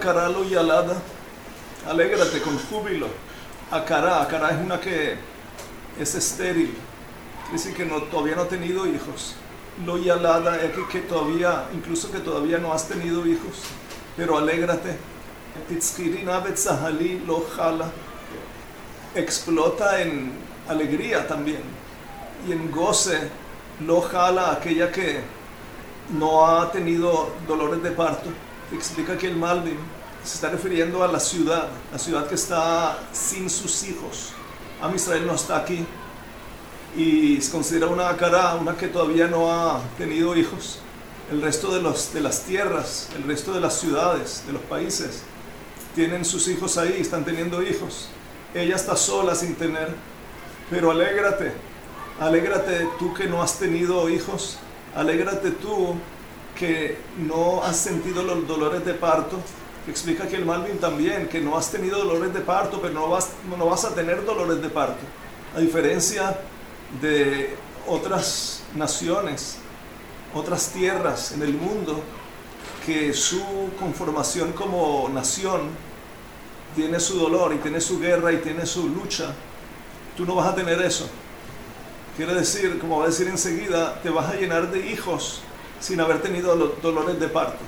Akara lo yalada, alégrate con júbilo. Akara es una que es estéril, es decir, que todavía no ha tenido hijos. Lo yalada es que todavía, incluso que todavía no has tenido hijos, pero alégrate. Titzkirina betzahali lo jala, explota en alegría también, y en goce lo jala aquella que no ha tenido dolores de parto. Explica que el Malbim se está refiriendo a la ciudad que está sin sus hijos. Am Israel no está aquí y se considera una Akara, una que todavía no ha tenido hijos. El resto de las tierras, el resto de las ciudades, de los países, tienen sus hijos ahí, están teniendo hijos. Ella está sola sin tener, pero alégrate tú que no has tenido hijos, alégrate tú que no has sentido los dolores de parto. Explica que el Malbim también, que no has tenido dolores de parto, pero no vas a tener dolores de parto. A diferencia de otras naciones, otras tierras en el mundo, que su conformación como nación tiene su dolor y tiene su guerra y tiene su lucha, tú no vas a tener eso. Quiere decir, como va a decir enseguida, te vas a llenar de hijos sin haber tenido los dolores de parto.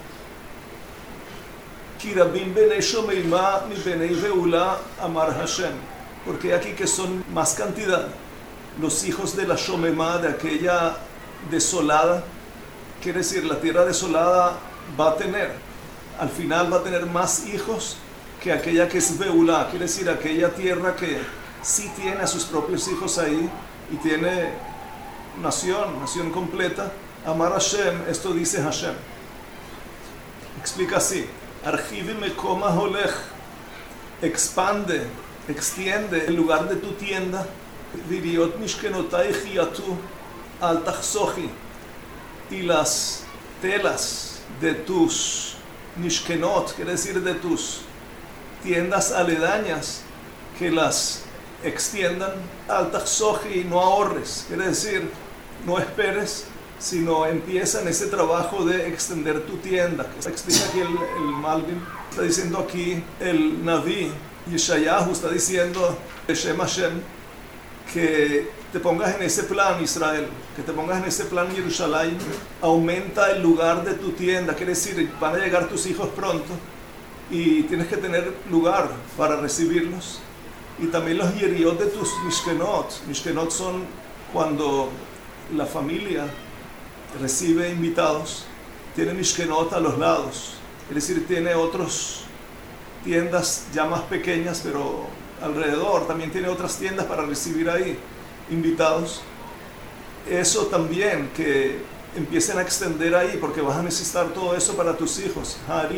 Porque aquí que son más cantidad los hijos de la Shomemá, de aquella desolada. Quiere decir, la tierra desolada va a tener, al final va a tener más hijos que aquella que es Beulá. Quiere decir, aquella tierra que sí tiene a sus propios hijos ahí y tiene nación completa. Amar Hashem, esto dice Hashem. Explica así: Archivi mekom holech, expande, extiende el lugar de tu tienda. Viriot mishkenotai chiatu al tachsochi, y las telas de tus mishkenot, quiere decir de tus tiendas aledañas, que las extiendan. Al tachsochi, no ahorres, quiere decir no esperes, sino empieza en ese trabajo de extender tu tienda. Explica aquí el Malbim, está diciendo aquí el Naví Yeshayahu, está diciendo Shem Hashem, que te pongas en ese plan, Israel, que te pongas en ese plan, Jerusalén. Aumenta el lugar de tu tienda, quiere decir, van a llegar tus hijos pronto y tienes que tener lugar para recibirlos. Y también los yeriot de tus mishkenot. Mishkenot son cuando la familia recibe invitados, tiene mishkenot a los lados, es decir, tiene otras tiendas ya más pequeñas, pero alrededor también tiene otras tiendas para recibir ahí invitados. Eso también, que empiecen a extender ahí, porque vas a necesitar todo eso para tus hijos.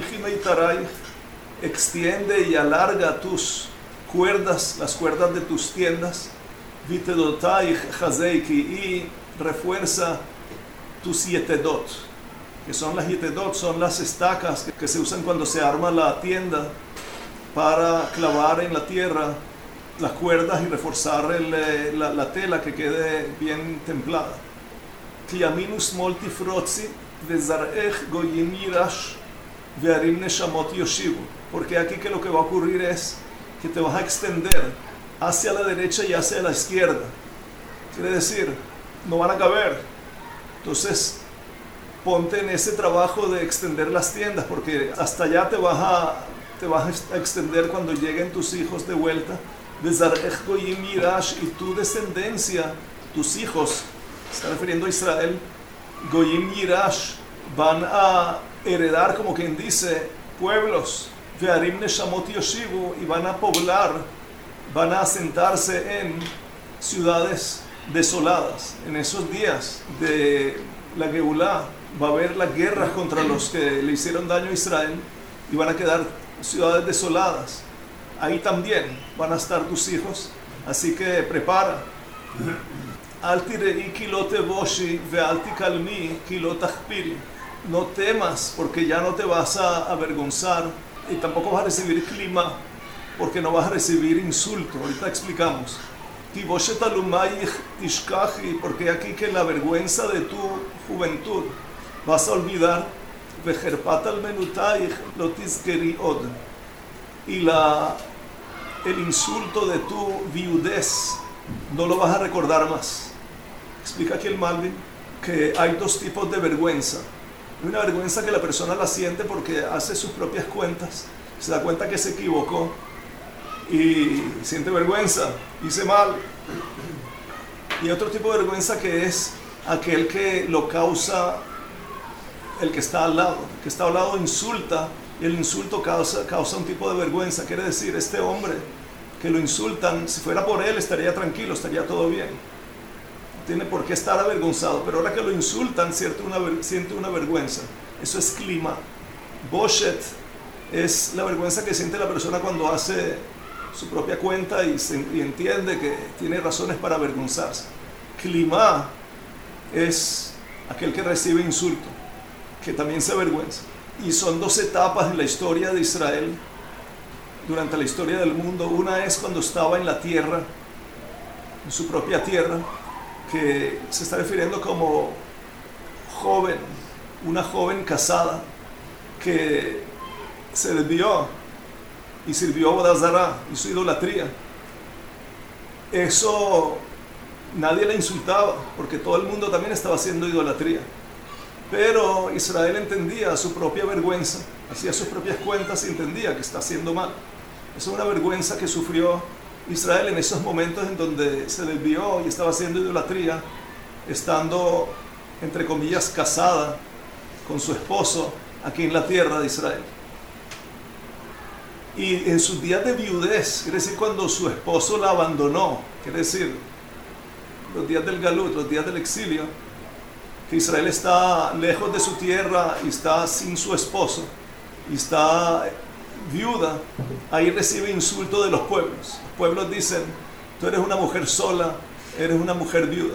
Extiende y alarga tus cuerdas, las cuerdas de tus tiendas. Y refuerza tus yetedot, que son las yetedot, son las estacas que se usan cuando se arma la tienda para clavar en la tierra las cuerdas y reforzar la tela, que quede bien templada. Porque aquí que lo que va a ocurrir es que te vas a extender hacia la derecha y hacia la izquierda. Quiere decir, no van a caber. Entonces, ponte en ese trabajo de extender las tiendas, porque hasta allá te vas a extender cuando lleguen tus hijos de vuelta. Y tu descendencia, tus hijos, se está refiriendo a Israel, Goyim Yirash, van a heredar, como quien dice, pueblos, Ve'arim Neshamot Yoshivu, y van a poblar, van a asentarse en ciudades desoladas. En esos días de la Geulá va a haber las guerras contra los que le hicieron daño a Israel y van a quedar ciudades desoladas. Ahí también van a estar tus hijos, así que prepara. Al tirei ki lo tevoshi ve'al tikalmi ki lo tachpiri. No temas, porque ya no te vas a avergonzar, y tampoco vas a recibir clima, porque no vas a recibir insulto. Ahorita explicamos. Porque aquí que la vergüenza de tu juventud vas a olvidar. וחרפת אלמנותייך לא תזכרי עוד. Y el insulto de tu viudez no lo vas a recordar más. Explica aquí el Malvin que hay dos tipos de vergüenza. Hay una vergüenza que la persona la siente porque hace sus propias cuentas, se da cuenta que se equivocó y siente vergüenza, hice mal. Y otro tipo de vergüenza que es aquel que lo causa el que está al lado. El que está al lado insulta y el insulto causa un tipo de vergüenza. Quiere decir, este hombre que lo insultan, si fuera por él estaría tranquilo, estaría todo bien. No tiene por qué estar avergonzado, pero ahora que lo insultan siente una vergüenza. Eso es clima. Boshet es la vergüenza que siente la persona cuando hace su propia cuenta y entiende que tiene razones para avergonzarse. Clima es aquel que recibe insulto, que también se avergüenza. Y son dos etapas en la historia de Israel, durante la historia del mundo. Una es cuando estaba en la tierra, en su propia tierra, que se está refiriendo como joven, una joven casada que se desvió y sirvió a Avodah Zará, hizo idolatría. Eso nadie la insultaba porque todo el mundo también estaba haciendo idolatría. Pero Israel entendía su propia vergüenza, hacía sus propias cuentas y entendía que está haciendo mal. Esa es una vergüenza que sufrió Israel en esos momentos en donde se desvió y estaba haciendo idolatría, estando, entre comillas, casada con su esposo aquí en la tierra de Israel. Y en sus días de viudez, quiere decir cuando su esposo la abandonó, quiere decir los días del galut, los días del exilio, que Israel está lejos de su tierra y está sin su esposo y está viuda, ahí recibe insulto de los pueblos. Los pueblos dicen, tú eres una mujer sola, eres una mujer viuda.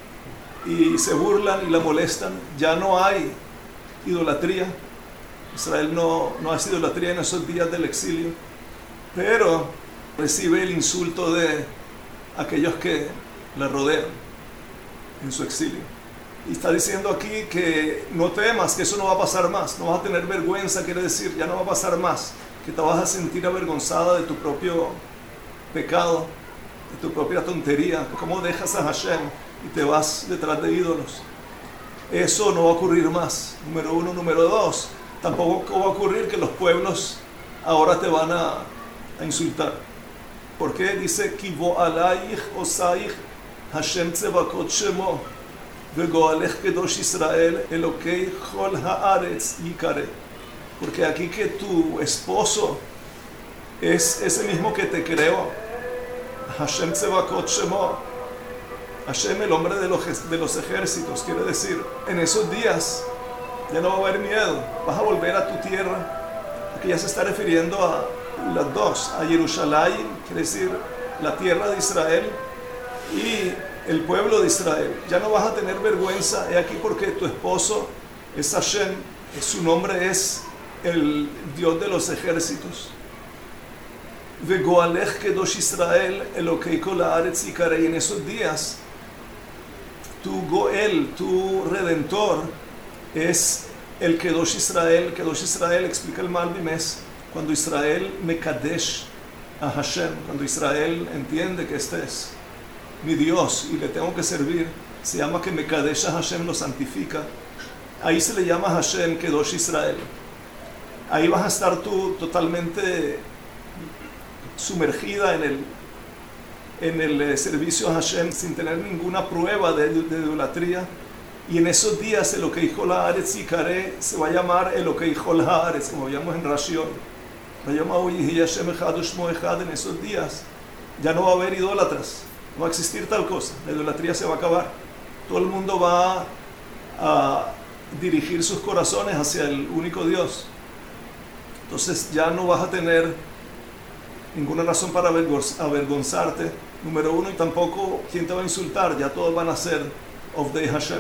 Y se burlan y la molestan. Ya no hay idolatría. Israel no hace idolatría en esos días del exilio, pero recibe el insulto de aquellos que la rodean en su exilio. Y está diciendo aquí que no temas, que eso no va a pasar más, no vas a tener vergüenza, quiere decir, ya no va a pasar más, que te vas a sentir avergonzada de tu propio pecado, de tu propia tontería, cómo dejas a Hashem y te vas detrás de ídolos. Eso no va a ocurrir más, número uno. Número dos, tampoco va a ocurrir que los pueblos ahora te van a insultar. ¿Por qué? Dice, Kivo alaich osaich Hashem tzevakot shemo vegoalech kedosh Israel elokei chol haaretz yikare. Porque aquí que tu esposo es ese mismo que te creó, Hashem tzevakot shemo, Hashem, el hombre de los ejércitos, quiere decir, en esos días ya no va a haber miedo, vas a volver a tu tierra. Aquí ya se está refiriendo a las dos, a Jerusalén, quiere decir la tierra de Israel y el pueblo de Israel. Ya no vas a tener vergüenza, he aquí porque tu esposo es Hashem, su nombre es el Dios de los ejércitos. Vegoalech kedosh Israel elokei kol haaretz yikare. Y en esos días tu Goel, tu Redentor, es el Kedosh Israel. Kedosh Israel, explica el Malbim, es cuando Israel mekadesh a Hashem, cuando Israel entiende que este es mi Dios y le tengo que servir, se llama que mekadesh a Hashem, lo santifica. Ahí se le llama Hashem Kedosh Israel. Ahí vas a estar tú totalmente sumergida en el servicio a Hashem sin tener ninguna prueba de idolatría. Y en esos días Elokei Chol Haaretz Yikare se va a llamar Elokei Chol Haaretz, como veíamos en Rashi hoy. En esos días ya no va a haber idólatras, no va a existir tal cosa, la idolatría se va a acabar. Todo el mundo va a dirigir sus corazones hacia el único Dios. Entonces ya no vas a tener ninguna razón para avergonzarte, número uno, y tampoco quién te va a insultar, ya todos van a ser Ovdei Hashem.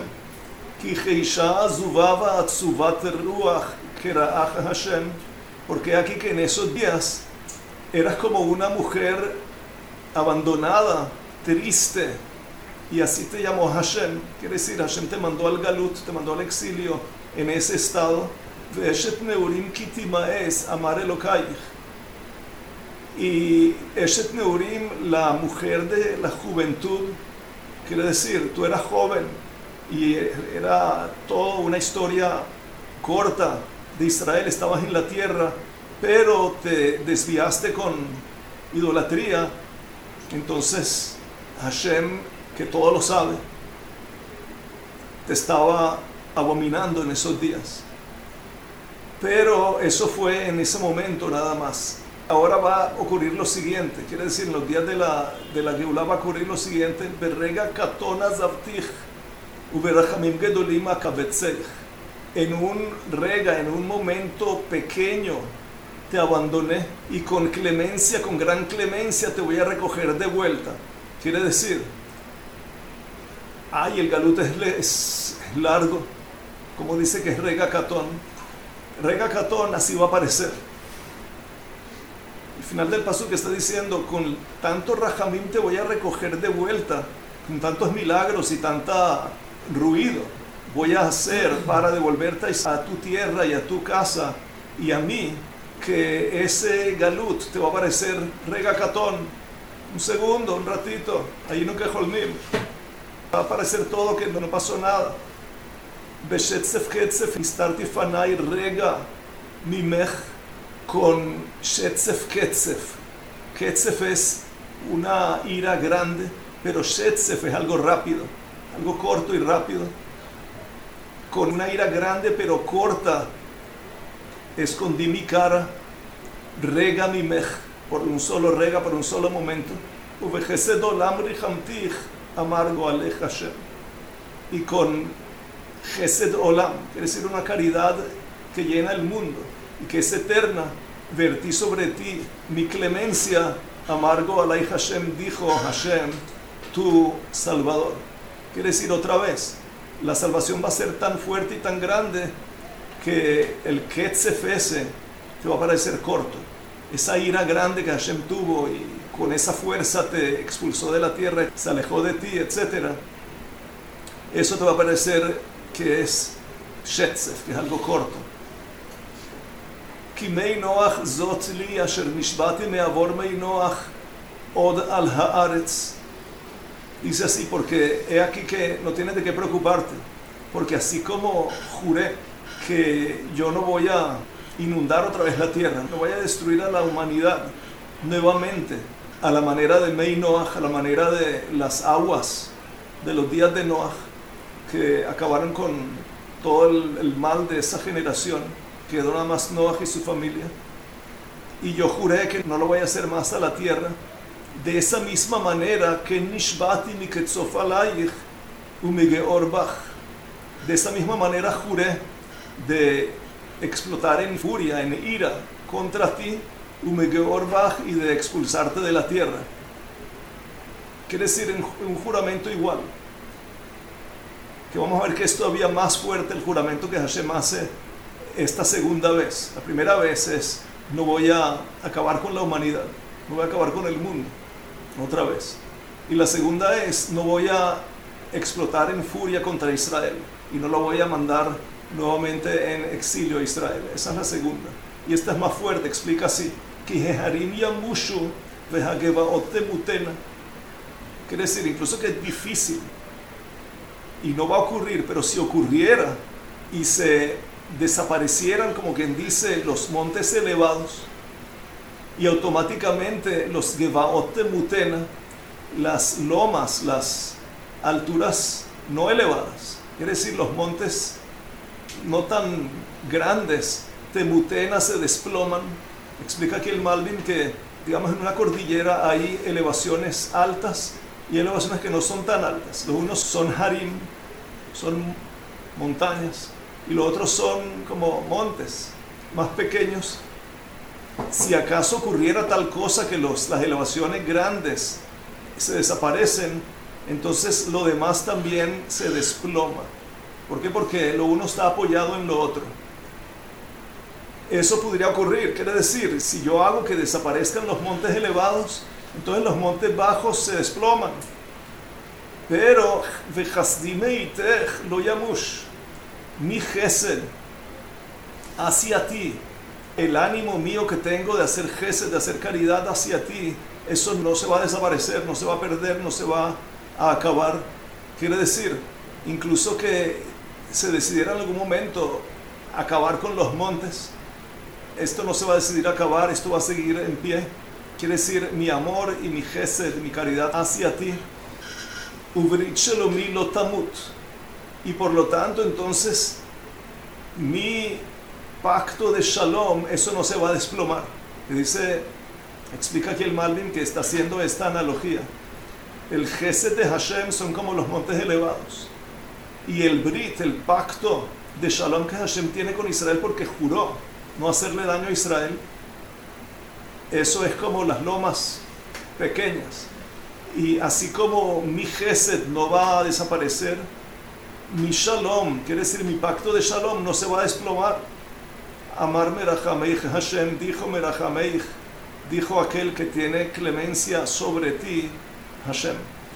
Porque aquí que en esos días eras como una mujer abandonada, triste, y así te llamó Hashem. Quiere decir, Hashem te mandó al galut, te mandó al exilio en ese estado. Eshet Neurim ki timaes amar Elokaich. Y Eshet Neurim, la mujer de la juventud, quiere decir, tú eras joven y era toda una historia corta de Israel, estabas en la tierra, pero te desviaste con idolatría. Entonces Hashem, que todo lo sabe, te estaba abominando en esos días. Pero eso fue en ese momento nada más. Ahora va a ocurrir lo siguiente, quiere decir, en los días de la Geulá va a ocurrir lo siguiente: Berrega katona zavtich uberachamim gedolim akabetzech. En un momento pequeño te abandoné y con clemencia, con gran clemencia te voy a recoger de vuelta. Quiere decir, el galut es largo, como dice que es Rega Katón. Rega Katón, así va a aparecer. El final del paso que está diciendo, con tanto rajamim te voy a recoger de vuelta, con tantos milagros y tanta ruido voy a hacer para devolverte a tu tierra y a tu casa y a mí, que ese galut te va a parecer Rega Katón. Un segundo, un ratito, ahí no quejolmim. Va a aparecer todo que no pasó nada. Beshetzef ketzef istarti fanai rega mimech, con shetzef ketzef. Ketzef es una ira grande, pero shetzef es algo rápido, algo corto y rápido. Con una ira grande pero corta escondí mi cara, rega mimech, por un solo rega, por un solo momento. Uvejesed olam richamtich amargo alech Hashem. Y con Gesed Olam, quiere decir una caridad que llena el mundo y que es eterna, vertí sobre ti mi clemencia, amargo alay Hashem, dijo Hashem, tu Salvador. Quiere decir otra vez, la salvación va a ser tan fuerte y tan grande que el Ketzef ese te va a parecer corto. Esa ira grande que Hashem tuvo y con esa fuerza te expulsó de la tierra, se alejó de ti, etc. Eso te va a parecer que es Shetzef, que es algo corto. Ki mei Noach zot li asher nishbati me'avor mei Noach od al haaretz. Dice así, porque he aquí que no tienes de qué preocuparte, porque así como juré que yo no voy a inundar otra vez la tierra, no voy a destruir a la humanidad nuevamente a la manera de Mei Noach, a la manera de las aguas de los días de Noach, que acabaron con todo el mal de esa generación, quedó nada más Noach y su familia, y yo juré que no lo voy a hacer más a la tierra. De esa misma manera que nishbati miketzof alayich umigeor bach, de esa misma manera juré de explotar en furia, en ira contra ti, umigeor bach, y de expulsarte de la tierra. Quiere decir un juramento igual, que vamos a ver que es todavía más fuerte el juramento que Hashem hace esta segunda vez. La primera vez es: no voy a acabar con la humanidad, no voy a acabar con el mundo, otra vez. Y la segunda es: no voy a explotar en furia contra Israel y no lo voy a mandar nuevamente en exilio a Israel. Esa es la segunda. Y esta es más fuerte, explica así: Kiheharim yamushu vehagevaot temutena. Quiere decir incluso que es difícil y no va a ocurrir, pero si ocurriera y se desaparecieran, como quien dice, los montes elevados, y automáticamente los Gevaot Temutena, las lomas, las alturas no elevadas, quiere decir los montes no tan grandes, Temutena, se desploman. Explica aquí el Malvin que, digamos, en una cordillera hay elevaciones altas y elevaciones que no son tan altas. Los unos son harim, son montañas, y los otros son como montes más pequeños. Si acaso ocurriera tal cosa que las elevaciones grandes se desaparecen, entonces lo demás también se desploma. ¿Por qué? Porque lo uno está apoyado en lo otro. Eso podría ocurrir, quiere decir, si yo hago que desaparezcan los montes elevados, entonces los montes bajos se desploman. Pero vechasdi meitech lo yamush, mi chesed, hacia ti. El ánimo mío que tengo de hacer gesed, de hacer caridad hacia ti, eso no se va a desaparecer, no se va a perder, no se va a acabar. Quiere decir, incluso que se decidiera en algún momento acabar con los montes, esto no se va a decidir acabar, esto va a seguir en pie. Quiere decir, mi amor y mi gesed, mi caridad hacia ti, ubrit shelomi lo tamut. Y por lo tanto, entonces, mi pacto de shalom, eso no se va a desplomar. Explica aquí el Malbim que está haciendo esta analogía. El gesed de Hashem son como los montes elevados. Y el brit, el pacto de shalom que Hashem tiene con Israel porque juró no hacerle daño a Israel, eso es como las lomas pequeñas. Y así como mi gesed no va a desaparecer, mi shalom, quiere decir mi pacto de shalom, no se va a desplomar. Amar Merachameich, Hashem dijo Merachameich, dijo aquel que tiene clemencia sobre ti, Hashem.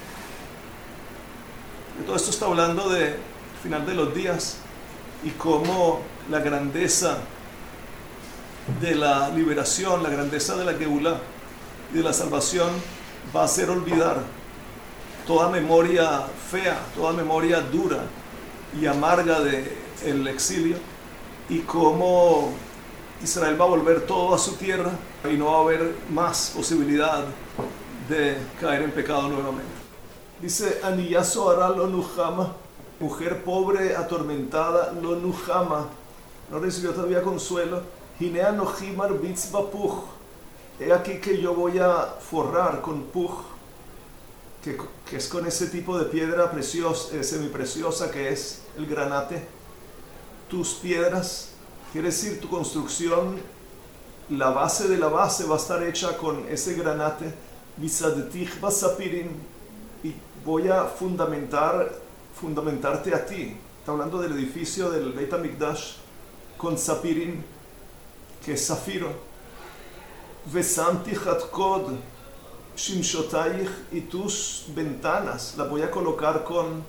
Y todo esto está hablando del final de los días y cómo la grandeza de la liberación, la grandeza de la Geulah y de la salvación va a hacer olvidar toda memoria fea, toda memoria dura y amarga del exilio, y cómo Israel va a volver todo a su tierra y no va a haber más posibilidad de caer en pecado nuevamente. Dice, Aniyá Sohara lo nujama, mujer pobre, atormentada, lo nujama, no recibió todavía consuelo. Hine anochi marbitz bapuch, he aquí que yo voy a forrar con puch, que es con ese tipo de piedra preciosa, semipreciosa que es el granate. Tus piedras, quiere decir tu construcción, la base de la base va a estar hecha con ese granate. Misadetich basapirim, y voy a fundamentarte a ti. Está hablando del edificio del Beit HaMikdash con sapirim, que es zafiro. Vesamti chatkod shimshotayich, y tus ventanas las voy a colocar con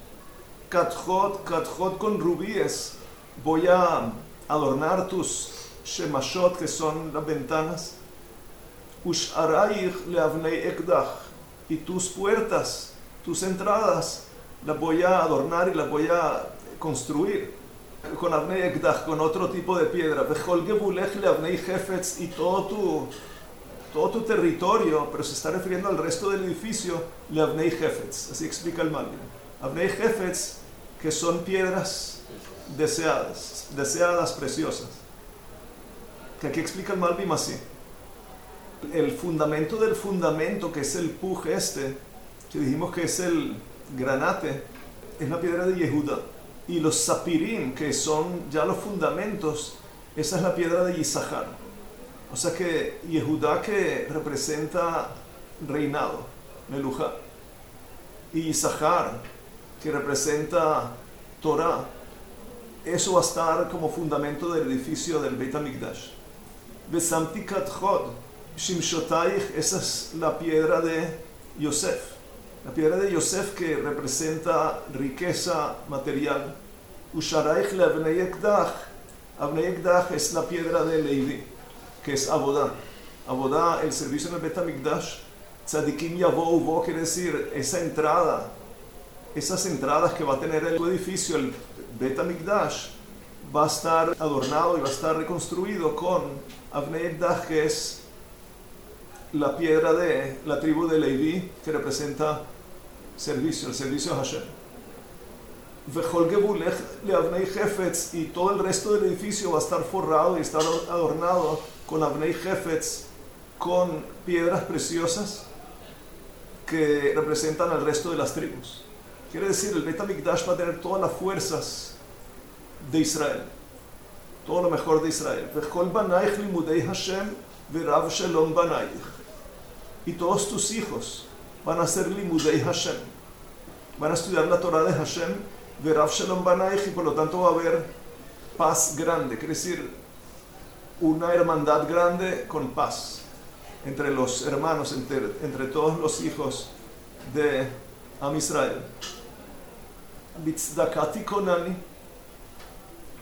katjot con rubíes. Voy a adornar tus shemashot, que son las ventanas. Usharayich leavnei ekdach, y tus puertas, tus entradas, las voy a adornar y las voy a construir con avnei ekdach, con otro tipo de piedra. Vechol gebulech leavnei hefetz, y todo tu territorio, pero se está refiriendo al resto del edificio, leavnei hefetz. Así explica el Malbim. Avnei hefetz, que son piedras deseadas, preciosas. Que aquí explica el Malbim así. El fundamento del fundamento, que es el puj que dijimos que es el granate, es la piedra de Yehuda. Y los sapirim, que son ya los fundamentos, esa es la piedra de Yisachar. O sea que Yehuda, que representa reinado, Meluja, y Yisachar, que representa Torah, eso va a estar como fundamento del edificio del Beit HaMikdash. Vesamti katchod shimshotayich, esa es la piedra de Yosef. La piedra de Yosef, que representa riqueza material. Usharayich leavnei ekdach, avnei ekdach es la piedra de Levi, que es Abodá. Abodá, el servicio en el Beit HaMikdash. Tzadikim yavou, quiere decir esa entrada, esas entradas que va a tener el edificio, el Beit HaMikdash, va a estar adornado y va a estar reconstruido con Avnei Ekdach, que es la piedra de la tribu de Levi, que representa servicio, el servicio a Hashem. Vechol gebulech leavnei hefetz, y todo el resto del edificio va a estar forrado y estar adornado con Avnei hefetz, con piedras preciosas que representan al resto de las tribus. Quiere decir, el Beit HaMikdash va a tener todas las fuerzas de Israel, todo lo mejor de Israel. Vechol banaich limudei Hashem verav shalom banaich, y todos tus hijos van a ser limudei Hashem, van a estudiar la Torah de Hashem, verav shalom banaich, y por lo tanto va a haber paz grande. Quiere decir, una hermandad grande con paz entre los hermanos, entre todos los hijos de Am Israel. Bitzdakati konani,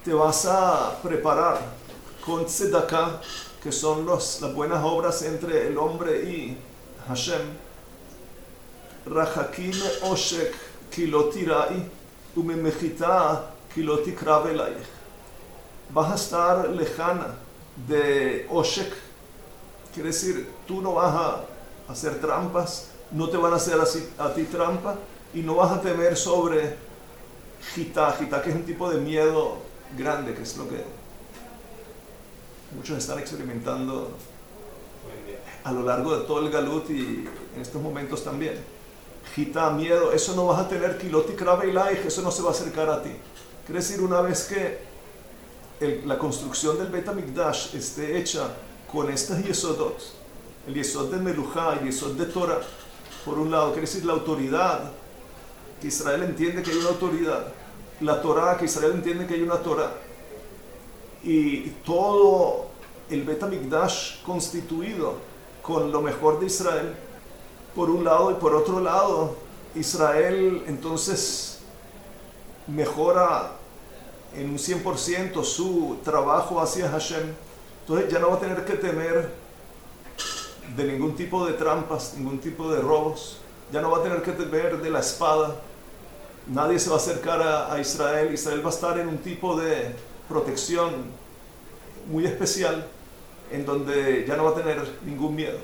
te vas a preparar con tzedakah, que son las buenas obras entre el hombre y Hashem. Rachakim oshek ki lo tirai umemechita ki lo tikra velaich. Vas a estar lejana de oshek, quiere decir, tú no vas a hacer trampas, no te van a hacer a ti trampa, y no vas a temer sobre jita, que es un tipo de miedo grande, que es lo que muchos están experimentando a lo largo de todo el galut y en estos momentos también. Jita, miedo, eso no vas a tener, kiloti krabeilai, eso no se va a acercar a ti. Quiere decir, una vez que la construcción del Beit HaMikdash esté hecha con estas yesodot, el yesod de Melujá y el yesod de Torah, por un lado, quiere decir la autoridad, que Israel entiende que hay una autoridad, la Torah, que Israel entiende que hay una Torah, y todo el Beit HaMikdash constituido con lo mejor de Israel, por un lado, y por otro lado, Israel entonces mejora en un 100% su trabajo hacia Hashem. Entonces ya no va a tener que temer de ningún tipo de trampas, ningún tipo de robos, ya no va a tener que temer de la espada, nadie se va a acercar a Israel. Israel va a estar en un tipo de protección muy especial, en donde ya no va a tener ningún miedo.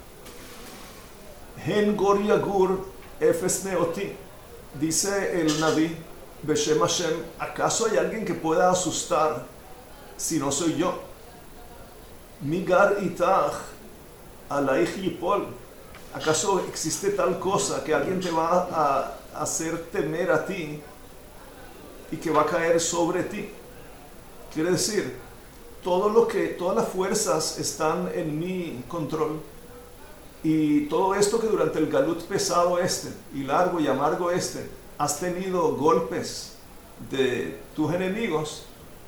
Hen gor yagur efes neoti, dice el Naví Beshem Hashem, ¿acaso hay alguien que pueda asustar si no soy yo? Migar itach alaich yipol, ¿acaso existe tal cosa que alguien te va a hacer temer a ti y que va a caer sobre ti? Quiere decir, todas las fuerzas están en mi control, y todo esto que durante el galut pesado y largo y amargo has tenido golpes de tus enemigos,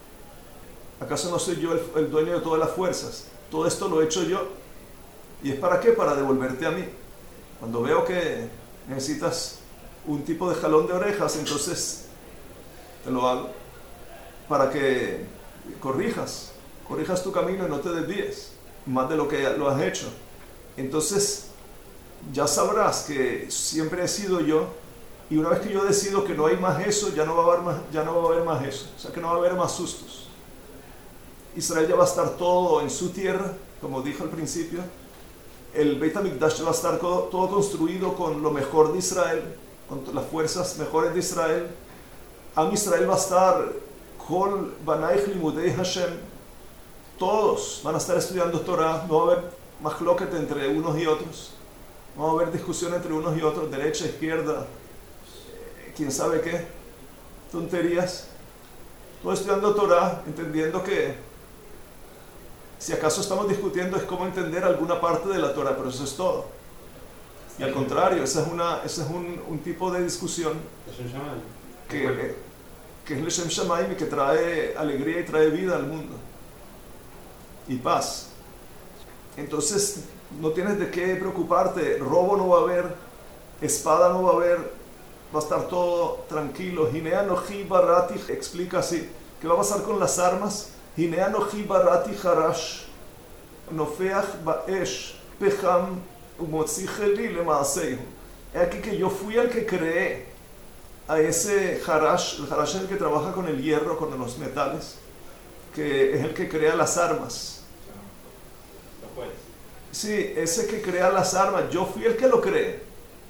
¿acaso no soy yo el dueño de todas las fuerzas? Todo esto lo he hecho yo. ¿Y es para qué? Para devolverte a mí. Cuando veo que necesitas un tipo de jalón de orejas, entonces te lo hago para que corrijas tu camino y no te desvíes más de lo que lo has hecho. Entonces ya sabrás que siempre he sido yo, y una vez que yo decido que no hay más eso, ya no va a haber más eso, o sea que no va a haber más sustos. Israel ya va a estar todo en su tierra, como dijo al principio. El Beit HaMikdash va a estar todo construido con lo mejor de Israel, con las fuerzas mejores de Israel. Am Israel va a estar Kol Banaich Limudei Hashem, todos van a estar estudiando Torah, no va a haber machloket entre unos y otros, no va a haber discusión entre unos y otros, derecha, izquierda, quién sabe qué, tonterías. Todos estudiando Torah, entendiendo que si acaso estamos discutiendo es cómo entender alguna parte de la Torah, pero eso es todo. Y al contrario, ese es un tipo de discusión que es Leshem Shamayim y que trae alegría y trae vida al mundo y paz. Entonces no tienes de qué preocuparte, robo no va a haber, espada no va a haber, va a estar todo tranquilo. Hinea noji barati, explica así, ¿qué va a pasar con las armas? Hinea noji barati harash, nofeach baesh, pecham, umotzi cheli lemaaseihu. He aquí que yo fui el que creé a ese harash, el harash es el que trabaja con el hierro, con los metales, que es el que crea las armas. Sí, ese que crea las armas, yo fui el que lo creé.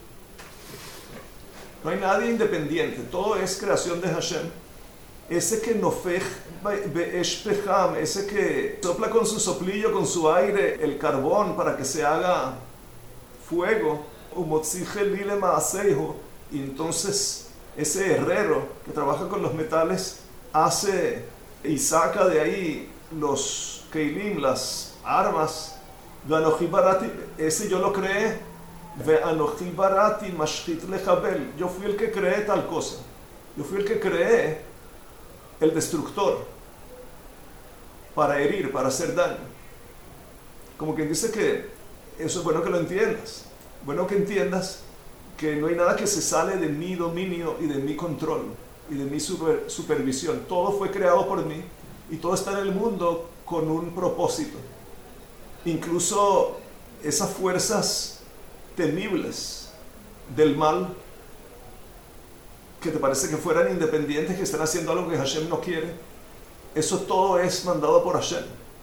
No hay nadie independiente, todo es creación de Hashem. Ese que nofej be'esh pecham, ese que sopla con su soplillo, con su aire, el carbón para que se haga fuego. Umotzi cheli lemaaseihu, y entonces ese herrero que trabaja con los metales hace y saca de ahí los keilim, las armas. Ve'anochi barati, ese yo lo creé. Ve'anochi barati mashchit lechabel, yo fui el que creé tal cosa. Yo fui el que creé el destructor para herir, para hacer daño. Como quien dice que eso es bueno que lo entiendas. Bueno que entiendas que no hay nada que se sale de mi dominio y de mi control. y de mi supervisión. Todo fue creado por mí y todo está en el mundo con un propósito. Incluso esas fuerzas temibles del mal, que te parece que fueran independientes, que están haciendo algo que Hashem no quiere, eso todo es mandado por Hashem.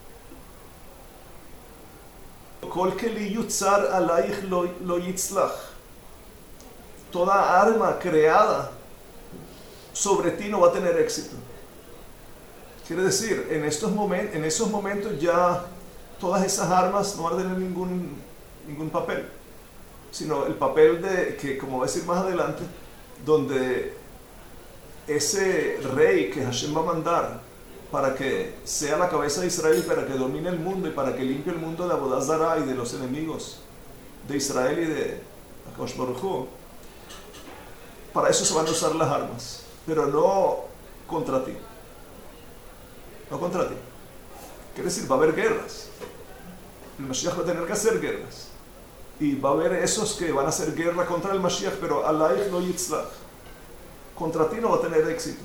Kol keli yutzar alaich lo yitzlach. Toda arma creada sobre ti no va a tener éxito. Quiere decir, en esos momentos ya todas esas armas no van a tener ningún papel, sino el papel de que, como voy a decir más adelante, donde ese rey que Hashem va a mandar para que sea la cabeza de Israel y para que domine el mundo y para que limpie el mundo de Avodah Zará y de los enemigos de Israel y de Akadosh Baruj Hu, para eso se van a usar las armas, pero no contra ti. No contra ti. Quiere decir, va a haber guerras. El Mashiach va a tener que hacer guerras. Y va a haber esos que van a hacer guerra contra el Mashiach, pero alaich lo yitzlach. Contra ti no va a tener éxito.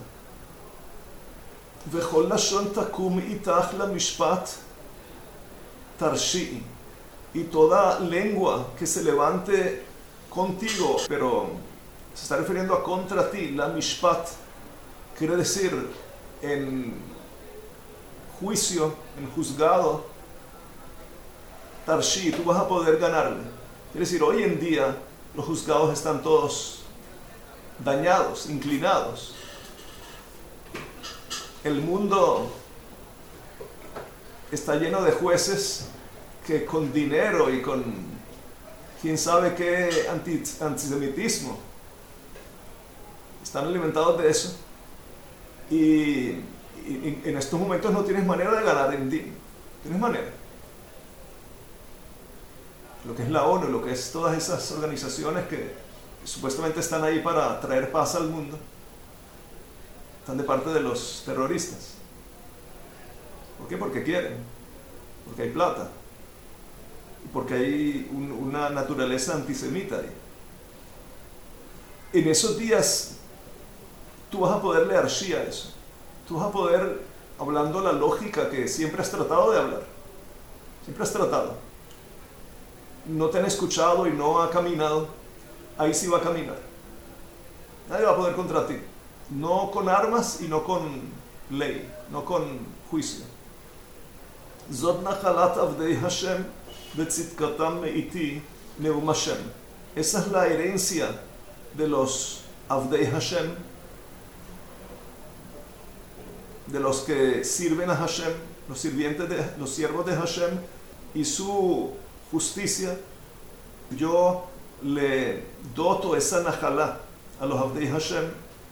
Vechol lashon takum itach lamishpat tarshi'i. Y toda lengua que se levante contigo, pero se está refiriendo a contra ti, la mishpat, quiere decir en juicio, en juzgado, Tarshi, tú vas a poder ganarle. Quiere decir, hoy en día los juzgados están todos dañados, inclinados. El mundo está lleno de jueces que con dinero y con quién sabe qué antisemitismo están alimentados de eso. Y en estos momentos no tienes manera de ganar en din. Tienes manera. Lo que es la ONU, lo que es todas esas organizaciones que supuestamente están ahí para traer paz al mundo, están de parte de los terroristas. ¿Por qué? Porque quieren, porque hay plata, y porque hay una naturaleza antisemita ahí. En esos días tú vas a poder leer Shia eso. Tú vas a poder, hablando la lógica que siempre has tratado de hablar, siempre has tratado. No te han escuchado y no ha caminado, ahí sí va a caminar. Nadie va a poder contra ti. No con armas y no con ley, no con juicio. Zot nachalat avdei Hashem betzidkatam meiti neum Hashem. Esa es la herencia de los avdei Hashem, de los que sirven a Hashem, los siervos de Hashem y su justicia. Yo le doto esa najalá a los avdei Hashem.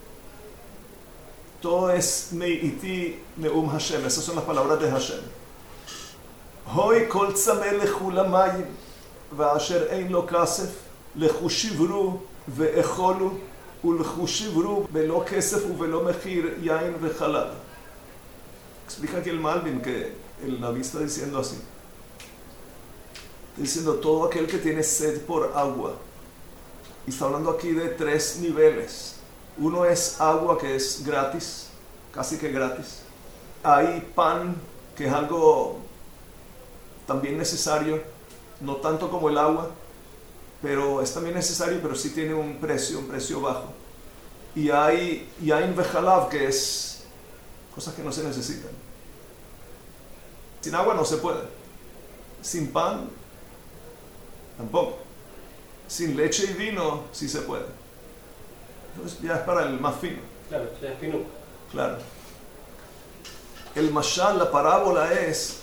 Todo es meiti neum Hashem. Esas son las palabras de Hashem. Hoy kol tzameh lechu lamayim ve'asher ein lo kasef lechu shivru ve'echolu ulechu shivru ve'lo kesef uve'lo mechir yain ve'chalad. Explica aquí el Malbim que el Naví está diciendo así. Está diciendo todo aquel que tiene sed por agua. Y está hablando aquí de 3 niveles. Uno es agua, que es gratis, casi que gratis. Hay pan, que es algo también necesario, no tanto como el agua, pero es también necesario, pero sí tiene un precio bajo. Y hay yain vejalav, que es cosas que no se necesitan. Sin agua no se puede. Sin pan, tampoco. Sin leche y vino, sí se puede. Entonces ya es para el más fino. Claro, ya es fino. Claro. El mashal, la parábola es,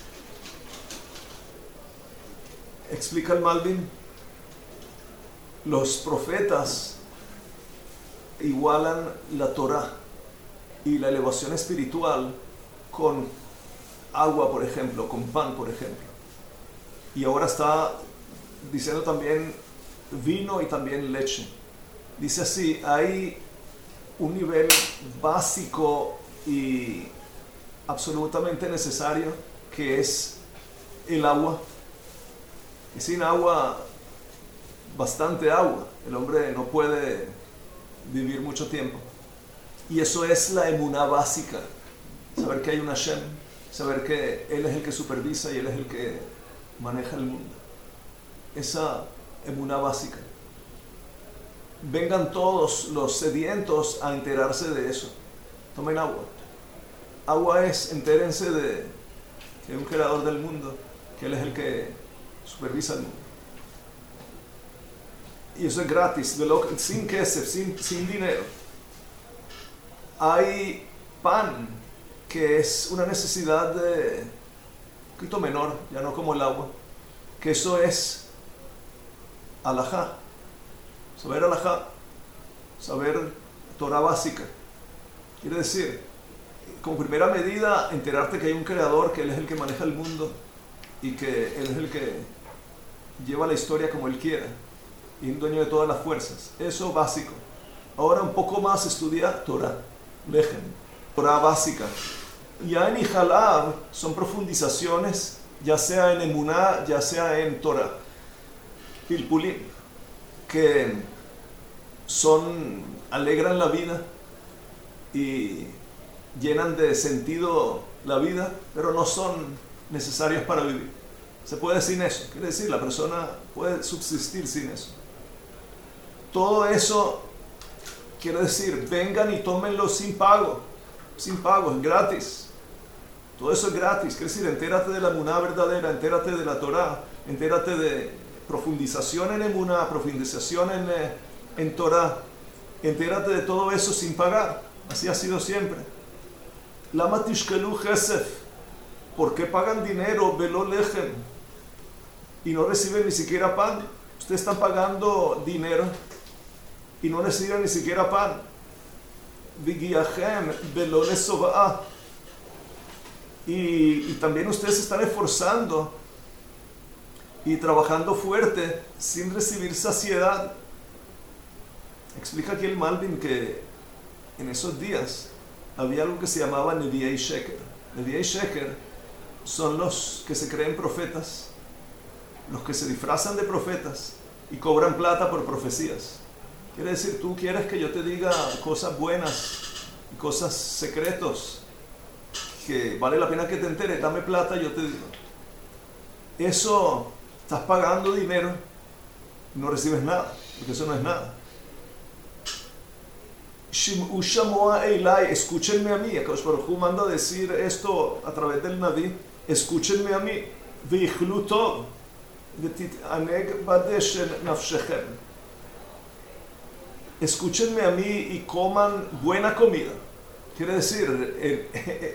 explica el Malbim, los profetas igualan la Torah y la elevación espiritual con agua, por ejemplo, con pan, por ejemplo. Y ahora está diciendo también vino y también leche. Dice así, hay un nivel básico y absolutamente necesario que es el agua. Y sin agua, bastante agua, el hombre no puede vivir mucho tiempo. Y eso es la emuná básica. Saber que hay un Hashem, saber que Él es el que supervisa y Él es el que maneja el mundo. Esa emuná básica. Vengan todos los sedientos a enterarse de eso. Tomen agua. Agua es, entérense de que hay un creador del mundo, que Él es el que supervisa el mundo. Y eso es gratis, sin kesef, sin dinero. Hay pan, que es una necesidad un poquito menor, ya no como el agua, que eso es alajá. Saber alajá, saber Torah básica. Quiere decir, como primera medida, enterarte que hay un creador, que Él es el que maneja el mundo y que Él es el que lleva la historia como Él quiera y un dueño de todas las fuerzas. Eso básico. Ahora un poco más estudia Torah, Lejem, Torah básica. Ya en Ijalab son profundizaciones, ya sea en Emuná, ya sea en Torah. Pilpulim, que alegran la vida y llenan de sentido la vida, pero no son necesarios para vivir. Se puede sin eso, quiere decir, la persona puede subsistir sin eso. Todo eso quiere decir, vengan y tómenlo sin pago, es gratis. Todo eso es gratis, quiere decir, entérate de la emuná verdadera, entérate de la Torah, entérate de profundización en emuná, profundización en Torah, entérate de todo eso sin pagar. Así ha sido siempre. Lama tishkelu chesef, ¿por qué pagan dinero velo lejem y no reciben ni siquiera pan? Ustedes están pagando dinero y no reciben ni siquiera pan. Vigiachem velo lesobaa, y también ustedes se están esforzando y trabajando fuerte sin recibir saciedad. Explica aquí el Malbim que en esos días había algo que se llamaba Nevi'ei Sheker. Nevi'ei Sheker son los que se creen profetas, los que se disfrazan de profetas y cobran plata por profecías. Quiere decir, tú quieres que yo te diga cosas buenas y cosas secretos que vale la pena que te enteres, dame plata, yo te digo. Eso, estás pagando dinero y no recibes nada, porque eso no es nada. Shim'u shamoa eilai, escúchenme a mí. Akadosh Baruj Hu manda decir esto a través del Naví, escúchenme a mí. Veichlu tov, v'tit'aneg badeshen nafshechem. Escúchenme a mí y coman buena comida. Quiere decir,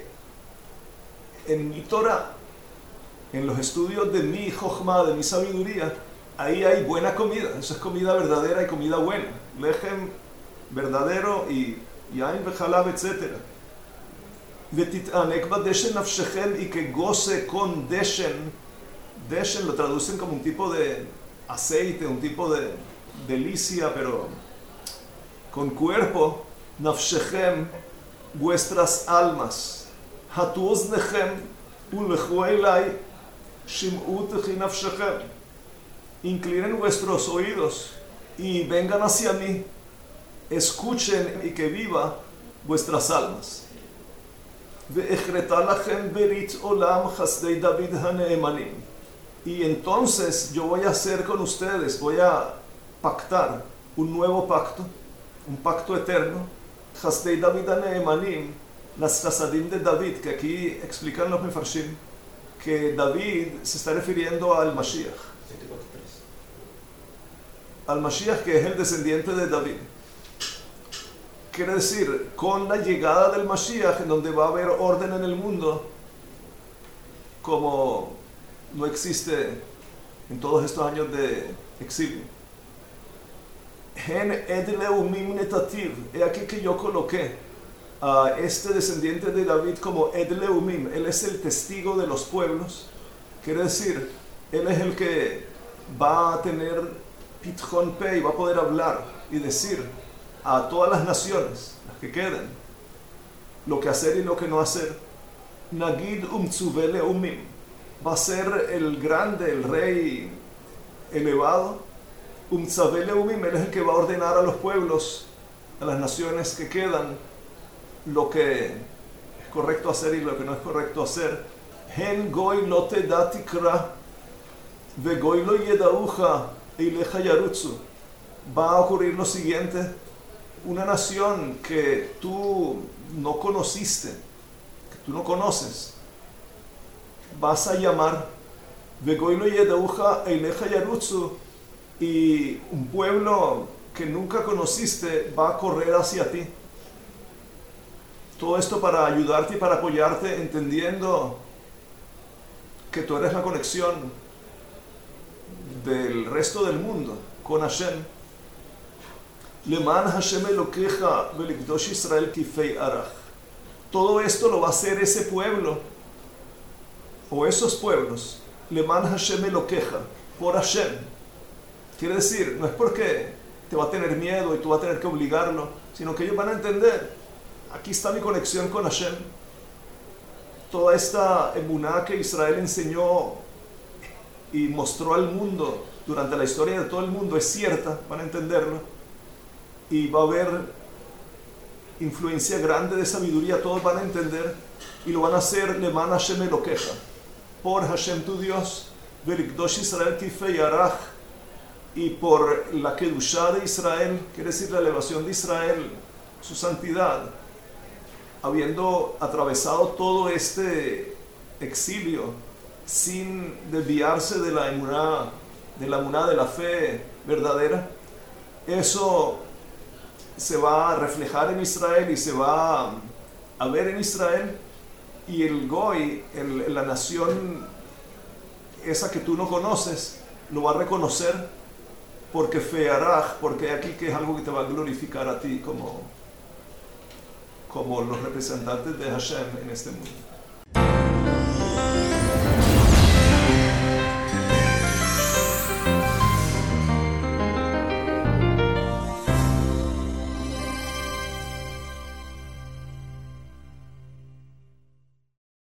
en mi Torah, en los estudios de mi Jochma, de mi sabiduría, ahí hay buena comida. Eso es comida verdadera y comida buena. Lejem verdadero y yain v'chalab, etc. V'tit'anek b'deshen nafshechem, y que goce con deshen. Deshen lo traducen como un tipo de aceite, un tipo de delicia, pero con cuerpo. Nafshechem, vuestras almas. Hatu oznechem ulechu elai shim'u techi nafshechem. Inclinen vuestros oídos y vengan hacia mí. Escuchen y que viva vuestras almas. Y entonces yo voy a hacer con ustedes, voy a pactar un nuevo pacto, un pacto eterno. Hasdei David haneemanim, las chasadim de David, que aquí explican los mefarshim, que David se está refiriendo al Mashiach. Al Mashiach, que es el descendiente de David. Quiere decir, con la llegada del Mashiach, en donde va a haber orden en el mundo, como no existe en todos estos años de exilio. Hen ed leumim netativ, he aquí que yo coloqué a este descendiente de David como ed leumim, él es el testigo de los pueblos. Quiere decir, él es el que va a tener pitchon pe y va a poder hablar y decir a todas las naciones, las que queden, lo que hacer y lo que no hacer. Nagid umtzuve leumim, va a ser el grande, el rey elevado. Umtzuve leumim, él es el que va a ordenar a los pueblos, a las naciones que quedan, lo que es correcto hacer y lo que no es correcto hacer. Hen goy lo teda tikra, ve goy lo yedauja eileja yarutzu. Va a ocurrir lo siguiente: una nación que tú no conociste, que tú no conoces, vas a llamar ve goy lo yedauja eileja yarutzu, y un pueblo que nunca conociste va a correr hacia ti. Todo esto para ayudarte y para apoyarte, entendiendo que tú eres la conexión del resto del mundo con Hashem. Leman Hashem Elokeja velikdosh Israel kifei arach. Todo esto lo va a hacer ese pueblo o esos pueblos. Leman Hashem Elokeja, por Hashem. Quiere decir, no es porque te va a tener miedo y tú vas a tener que obligarlo, sino que ellos van a entender: aquí está mi conexión con Hashem. Toda esta emuná que Israel enseñó y mostró al mundo durante la historia de todo el mundo es cierta, van a entenderlo. Y va a haber influencia grande de sabiduría, todos van a entender y lo van a hacer leman Hashem Elokeja, por Hashem tu Dios, velikdosh Israel kifei arach, y por la kedushá de Israel, quiere decir la elevación de Israel, su santidad, habiendo atravesado todo este exilio sin desviarse de la emuná, de la fe verdadera. Eso se va a reflejar en Israel y se va a ver en Israel, y el Goy, la nación esa que tú no conoces, lo va a reconocer porque fearaj, porque aquí que es algo que te va a glorificar a ti como los representantes de Hashem en este mundo.